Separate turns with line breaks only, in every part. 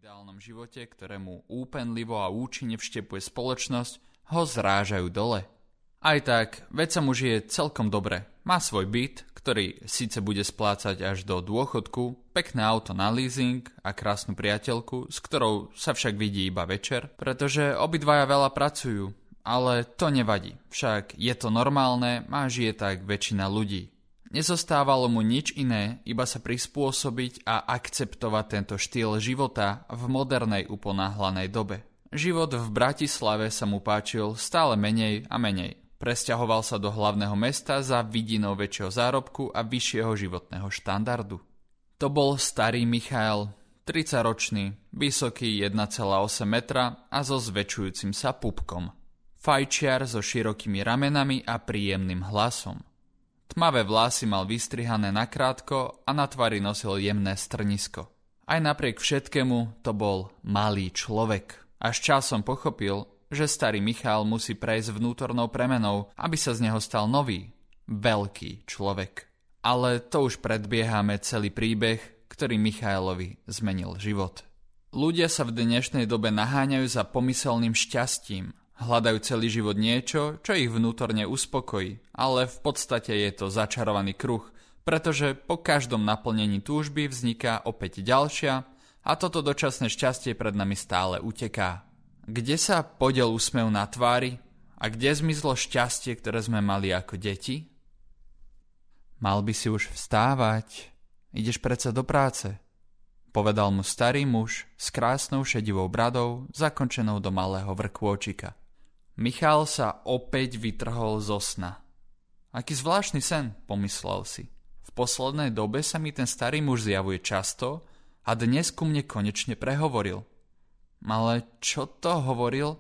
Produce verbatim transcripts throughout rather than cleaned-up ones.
ideálnom živote, ktorému úpenlivo a účinne vštepuje spoločnosť, ho zrážajú dole. Aj tak, veď sa mu žije celkom dobre. Má svoj byt, ktorý síce bude splácať až do dôchodku, pekné auto na leasing a krásnu priateľku, s ktorou sa však vidí iba večer, pretože obidvaja veľa pracujú. Ale to nevadí, však je to normálne a žije tak väčšina ľudí. Nezostávalo mu nič iné, iba sa prispôsobiť a akceptovať tento štýl života v modernej uponáhlanej dobe. Život v Bratislave sa mu páčil stále menej a menej. Presťahoval sa do hlavného mesta za vidinou väčšieho zárobku a vyššieho životného štandardu. To bol starý Michael, tridsaťročný, vysoký jeden celá osem metra a so zväčšujúcim sa pupkom. Fajčiar so širokými ramenami a príjemným hlasom. Tmavé vlasy mal vystrihané nakrátko a na tvári nosil jemné strnisko. Aj napriek všetkému to bol malý človek. Až časom pochopil, že starý Michal musí prejsť vnútornou premenou, aby sa z neho stal nový, veľký človek. Ale to už predbiehame celý príbeh, ktorý Michailovi zmenil život. Ľudia sa v dnešnej dobe naháňajú za pomyselným šťastím. Hľadajú celý život niečo, čo ich vnútorne uspokojí, ale v podstate je to začarovaný kruh, pretože po každom naplnení túžby vzniká opäť ďalšia a toto dočasné šťastie pred nami stále uteká. Kde sa podiel úsmev na tvári a kde zmizlo šťastie, ktoré sme mali ako deti? Mal by si už vstávať, ideš predsa do práce, povedal mu starý muž s krásnou šedivou bradou zakončenou do malého vrkôčika. Michal sa opäť vytrhol zo sna. Aký zvláštny sen, pomyslel si. V poslednej dobe sa mi ten starý muž zjavuje často a dnes ku mne konečne prehovoril. Ale čo to hovoril?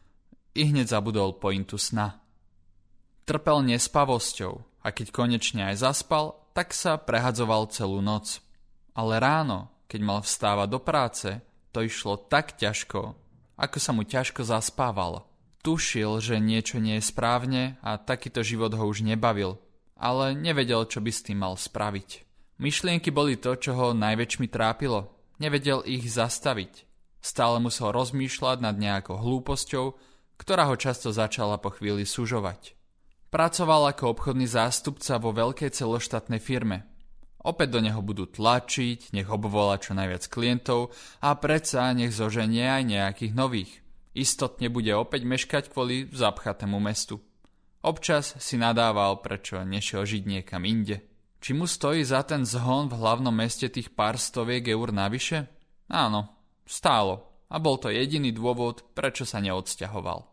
I hneď zabudol pointu sna. Trpel nespavosťou a keď konečne aj zaspal, tak sa prehadzoval celú noc. Ale ráno, keď mal vstávať do práce, to išlo tak ťažko, ako sa mu ťažko zaspávalo. Tušil, že niečo nie je správne a takýto život ho už nebavil, ale nevedel, čo by s tým mal spraviť. Myšlienky boli to, čo ho najväčšmi trápilo. Nevedel ich zastaviť. Stále musel rozmýšľať nad nejakou hlúposťou, ktorá ho často začala po chvíli sužovať. Pracoval ako obchodný zástupca vo veľkej celoštátnej firme. Opäť do neho budú tlačiť, nech obvolá čo najviac klientov a predsa nech zoženie aj nejakých nových. Istotne bude opäť meškať kvôli zapchatému mestu. Občas si nadával, prečo nešiel žiť niekam inde. Či mu stojí za ten zhon v hlavnom meste tých pár stoviek eur navyše? Áno, stálo. A bol to jediný dôvod, prečo sa neodsťahoval.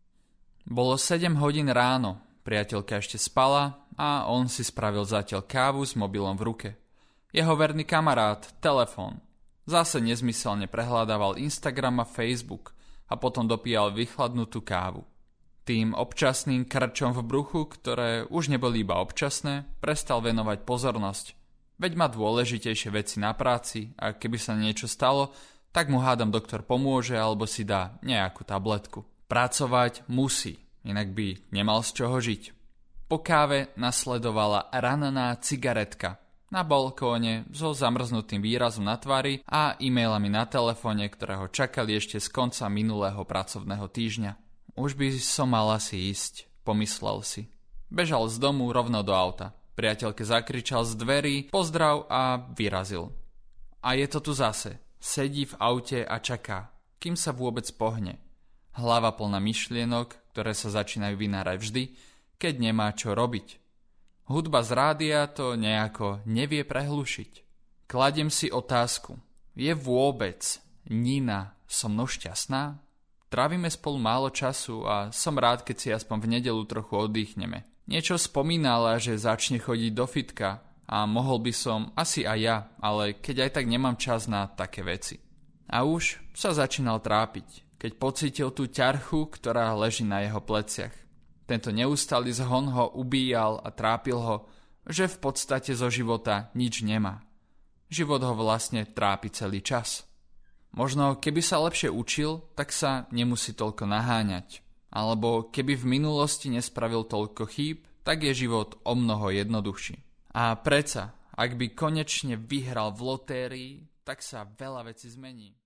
Bolo sedem hodín ráno, priateľka ešte spala a on si spravil zatiaľ kávu s mobilom v ruke. Jeho verný kamarát, telefón. Zase nezmyselne prehľadával Instagram a Facebook a potom dopíjal vychladnutú kávu. Tým občasným krčom v bruchu, ktoré už neboli iba občasné, prestal venovať pozornosť. Veď má dôležitejšie veci na práci a keby sa niečo stalo, tak mu hádam doktor pomôže alebo si dá nejakú tabletku. Pracovať musí, inak by nemal z čoho žiť. Po káve nasledovala ranená cigaretka na balkóne so zamrznutým výrazom na tvári a e-mailami na telefóne, ktoré ho čakali ešte z konca minulého pracovného týždňa. Už by som mal asi ísť, pomyslel si. Bežal z domu rovno do auta. Priateľke zakričal z dverí, pozdrav a vyrazil. A je to tu zase. Sedí v aute a čaká, kým sa vôbec pohne. Hlava plná myšlienok, ktoré sa začínajú vynárať vždy, keď nemá čo robiť. Hudba z rádia to nejako nevie prehlušiť. Kladiem si otázku. Je vôbec Nina so mnou šťastná? Trávime spolu málo času a som rád, keď si aspoň v nedeľu trochu oddychneme. Niečo spomínala, že začne chodiť do fitka a mohol by som asi aj ja, ale keď aj tak nemám čas na také veci. A už sa začínal trápiť, keď pocítil tú ťarchu, ktorá leží na jeho pleciach. Tento neustály zhon ho ubíjal a trápil ho, že v podstate zo života nič nemá. Život ho vlastne trápi celý čas. Možno keby sa lepšie učil, tak sa nemusí toľko naháňať. Alebo keby v minulosti nespravil toľko chýb, tak je život o mnoho jednoduchší. A predsa, ak by konečne vyhral v lotérii, tak sa veľa vecí zmení.